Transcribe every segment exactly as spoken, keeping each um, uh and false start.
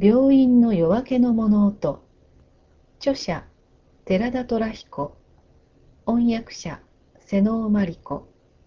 病院の夜明けの物音。著者、寺田虎彦。音訳者、瀬能真理子。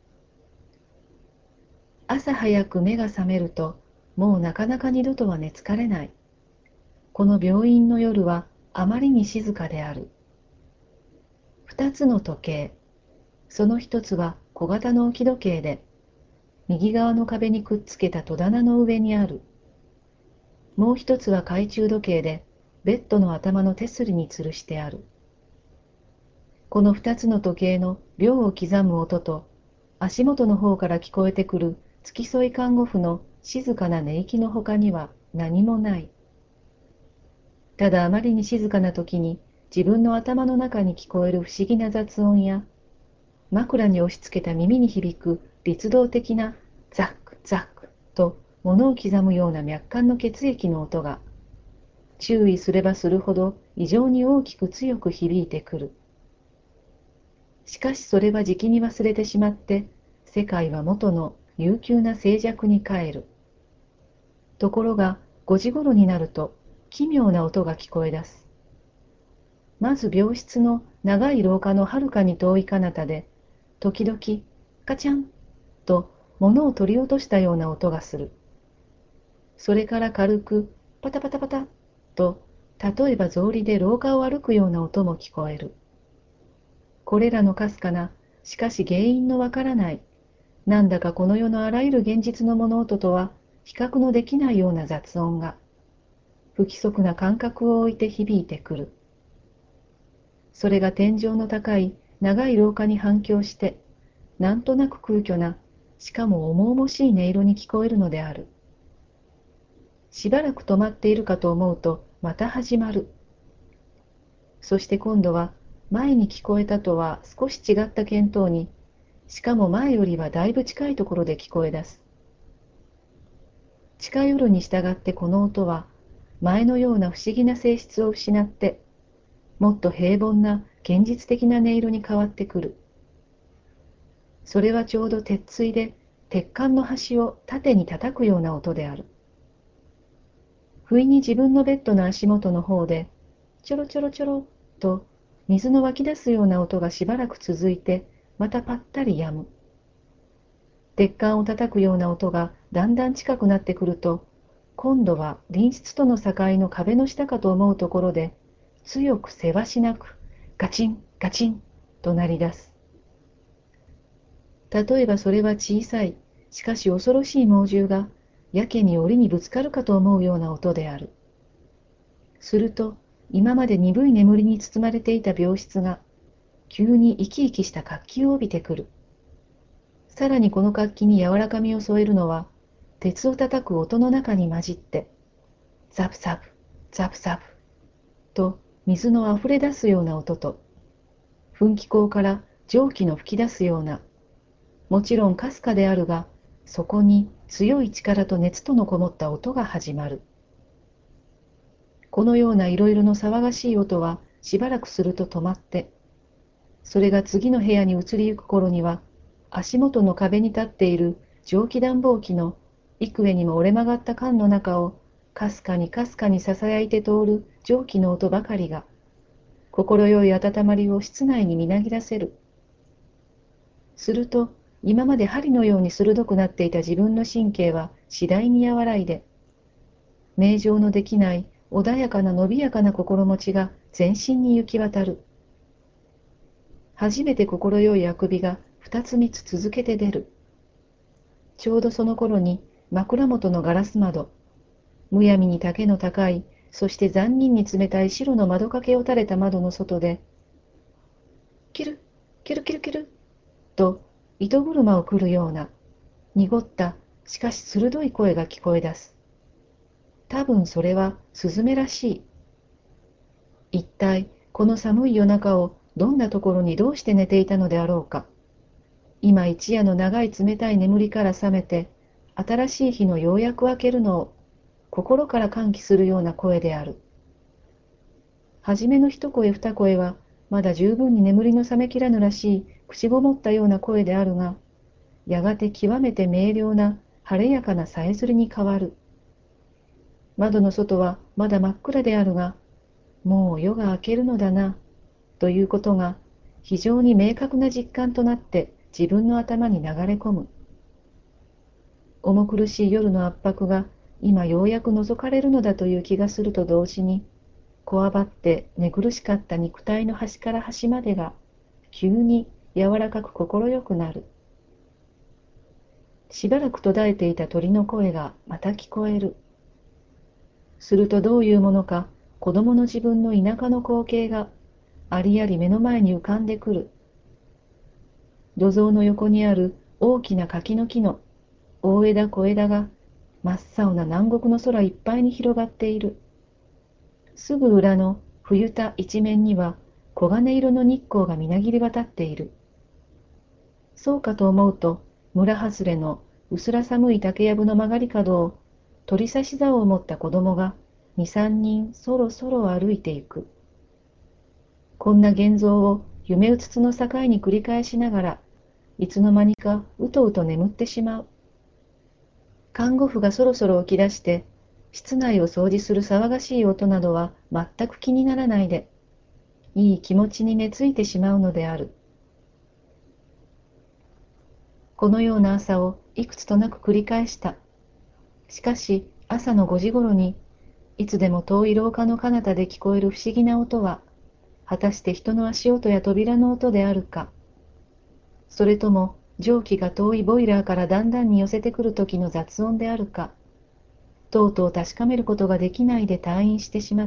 朝早く目が覚めると、もうなかなか二度とは寝つかれない。この病院の夜はあまりに静かである。二つの時計。その一つは小型の置き時計で、右側の壁にくっつけた戸棚の上にある。もう一つは懐中時計で、ベッドの頭の手すりに吊るしてある。この二つの時計の秒を刻む音と、足元の方から聞こえてくる付き添い看護婦の静かな寝息のほかには何もない。ただあまりに静かな時に自分の頭の中に聞こえる不思議な雑音や、枕に押し付けた耳に響く律動的なザックザックと物を刻むような脈管の血液の音が、注意すればするほど異常に大きく強く響いてくる。しかしそれはじきに忘れてしまって、世界は元の悠久な静寂に帰る。ところがごじ頃になると奇妙な音が聞こえ出す。まず病室の長い廊下のはるかに遠い彼方で、時々カチャンと物を取り落としたような音がする。それから軽くパタパタパタと、例えば草履で廊下を歩くような音も聞こえる。これらのかすかな、しかし原因のわからない、なんだかこの世のあらゆる現実の物音とは比較のできないような雑音が、不規則な感覚を置いて響いてくる。それが天井の高い長い廊下に反響して、なんとなく空虚な、しかも重々しい音色に聞こえるのである。しばらく止まっているかと思うと、また始まる。そして今度は、前に聞こえたとは少し違った見当に、しかも前よりはだいぶ近いところで聞こえ出す。近寄るに従ってこの音は、前のような不思議な性質を失って、もっと平凡な現実的な音色に変わってくる。それはちょうど鉄槌で鉄管の端を縦に叩くような音である。不意に自分のベッドの足元の方で、ちょろちょろちょろと水の湧き出すような音がしばらく続いて、またぱったり止む。鉄管を叩くような音がだんだん近くなってくると、今度は隣室との境の壁の下かと思うところで、強くせわしなく、ガチンガチンと鳴り出す。例えばそれは小さい、しかし恐ろしい猛獣が、やけに檻にぶつかるかと思うような音である。すると、今まで鈍い眠りに包まれていた病室が、急に生き生きした活気を帯びてくる。さらにこの活気に柔らかみを添えるのは、鉄を叩く音の中に混じって、ザプザプ、ザプザプ、と水のあふれ出すような音と、噴気口から蒸気の吹き出すような、もちろんかすかであるが、そこに強い力と熱とのこもった音が始まる。このようないろいろの騒がしい音はしばらくすると止まって、それが次の部屋に移りゆく頃には、足元の壁に立っている蒸気暖房機の幾重にも折れ曲がった管の中をかすかにかすかにささやいて通る蒸気の音ばかりが、心よい温まりを室内にみなぎらせる。すると、今まで針のように鋭くなっていた自分の神経は次第に和らいで、明情のできない穏やかな伸びやかな心持ちが全身に行き渡る。初めて心よいあくびが二つ三つ続けて出る。ちょうどその頃に枕元のガラス窓、むやみに丈の高い、そして残忍に冷たい白の窓掛けを垂れた窓の外で、キル、キルキルキル、と糸車をくるような、濁った、しかし鋭い声が聞こえ出す。多分それはスズメらしい。一体、この寒い夜中をどんなところにどうして寝ていたのであろうか。今一夜の長い冷たい眠りから覚めて、新しい日のようやく明けるのを、心から歓喜するような声である。はじめの一声二声は、まだ十分に眠りの覚めきらぬらしい口ごもったような声であるが、やがて極めて明瞭な晴れやかなさえずりに変わる。 窓の外はまだ真っ暗であるが、もう夜が明けるのだな、ということが非常に明確な実感となって自分の頭に流れ込む。重苦しい夜の圧迫が今ようやく覗かれるのだという気がすると同時に、こわばって寝苦しかった肉体の端から端までが急に柔らかく心よくなる。しばらく途絶えていた鳥の声がまた聞こえる。するとどういうものか、子供の自分の田舎の光景がありあり目の前に浮かんでくる。土蔵の横にある大きな柿の木の大枝小枝が真っ青な南国の空いっぱいに広がっている。すぐ裏の冬田一面には黄金色の日光がみなぎり渡っている。そうかと思うと、村外れの薄ら寒い竹やぶの曲がり角を鳥差し竿を持った子供が二三人そろそろ歩いていく。こんな現像を夢うつつの境に繰り返しながら、いつの間にかうとうと眠ってしまう。看護婦がそろそろ起き出して、室内を掃除する騒がしい音などは全く気にならないで、いい気持ちに寝ついてしまうのである。このような朝をいくつとなく繰り返した。しかし朝のごじごろに、いつでも遠い廊下の彼方で聞こえる不思議な音は、果たして人の足音や扉の音であるか、それとも蒸気が遠いボイラーからだんだんに寄せてくる時の雑音であるか、とうとう確かめることができないで退院してしまった。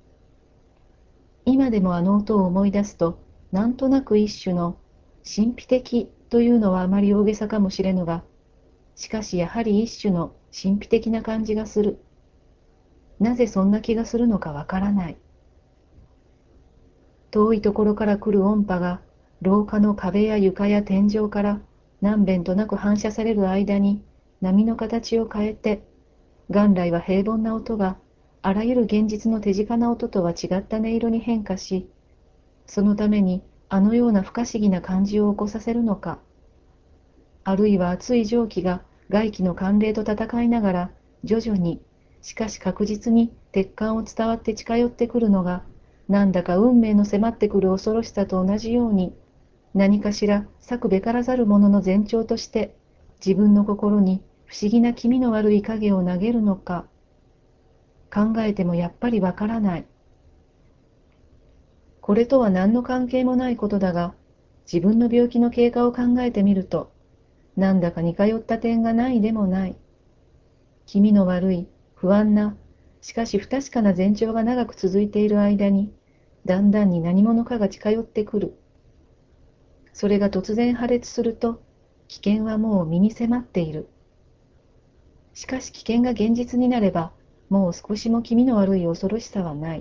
今でもあの音を思い出すと、なんとなく一種の神秘的というのはあまり大げさかもしれぬが、しかしやはり一種の神秘的な感じがする。なぜそんな気がするのかわからない。遠いところから来る音波が廊下の壁や床や天井から何遍となく反射される間に波の形を変えて、元来は平凡な音があらゆる現実の手近な音とは違った音色に変化し、そのためにあのような不可思議な感じを起こさせるのか、あるいは熱い蒸気が外気の寒冷と戦いながら徐々に、しかし確実に鉄管を伝わって近寄ってくるのが、なんだか運命の迫ってくる恐ろしさと同じように、何かしら策べからざるものの前兆として自分の心に不思議な気味の悪い影を投げるのか、考えてもやっぱりわからない。これとは何の関係もないことだが、自分の病気の経過を考えてみると、なんだか似通った点がないでもない。気味の悪い、不安な、しかし不確かな前兆が長く続いている間に、だんだんに何者かが近寄ってくる。それが突然破裂すると、危険はもう身に迫っている。しかし危険が現実になれば、もう少しも気味の悪い恐ろしさはない。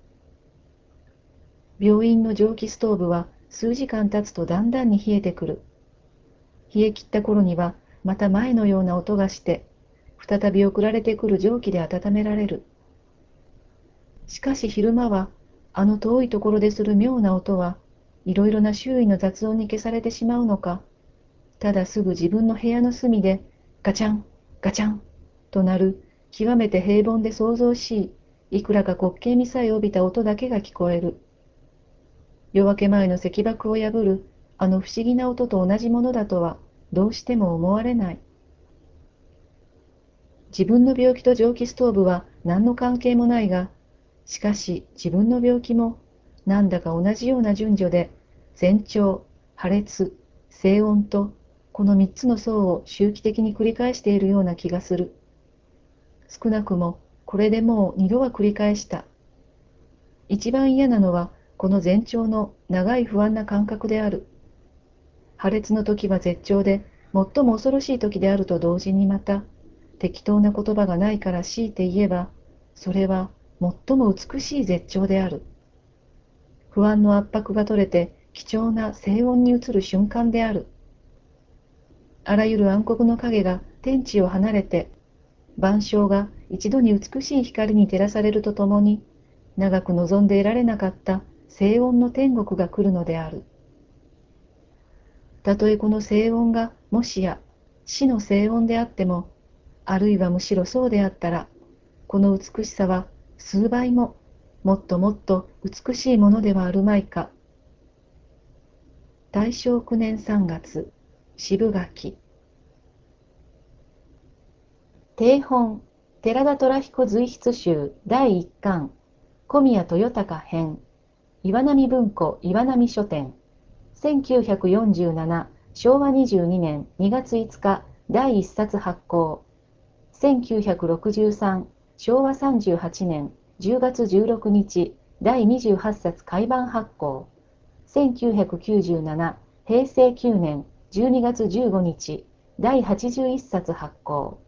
病院の蒸気ストーブは数時間経つとだんだんに冷えてくる。冷え切った頃にはまた前のような音がして、再び送られてくる蒸気で温められる。しかし昼間は、あの遠いところでする妙な音は、いろいろな周囲の雑音に消されてしまうのか、ただすぐ自分の部屋の隅で、ガチャン、ガチャン、となる、極めて平凡で騒々しい、いくらか滑稽味さえ帯びた音だけが聞こえる。夜明け前の石箔を破る、あの不思議な音と同じものだとは、どうしても思われない。自分の病気と蒸気ストーブは何の関係もないが、しかし自分の病気もなんだか同じような順序で前兆、破裂、静音とこの三つの層を周期的に繰り返しているような気がする。少なくもこれでもう二度は繰り返した。一番嫌なのはこの前兆の長い不安な感覚である。破裂の時は絶頂で最も恐ろしい時であると同時にまた適当な言葉がないから強いて言えば、それは最も美しい絶頂である。不安の圧迫が取れて貴重な静音に移る瞬間である。あらゆる暗黒の影が天地を離れて、万象が一度に美しい光に照らされるとともに、長く望んで得られなかった静音の天国が来るのである。たとえこの静音がもしや死の静音であっても、あるいはむしろそうであったら、 この美しさは数倍も、もっともっと美しいものではあるまいか。大正九年三月、渋垣。定本、寺田虎彦随筆集第一巻、小宮豊隆編、岩波文庫岩波書店、せんきゅうひゃくよんじゅうなな、昭和にじゅうにねんにがついつか、第一冊発行。せんきゅうひゃくろくじゅうさん、昭和さんじゅうはちねんじゅうがつじゅうろくにち、第にじゅうはちさつ改版発行。せんきゅうひゃくきゅうじゅうなな、平成きゅうねんじゅうにがつじゅうごにち、第はちじゅういっさつ発行。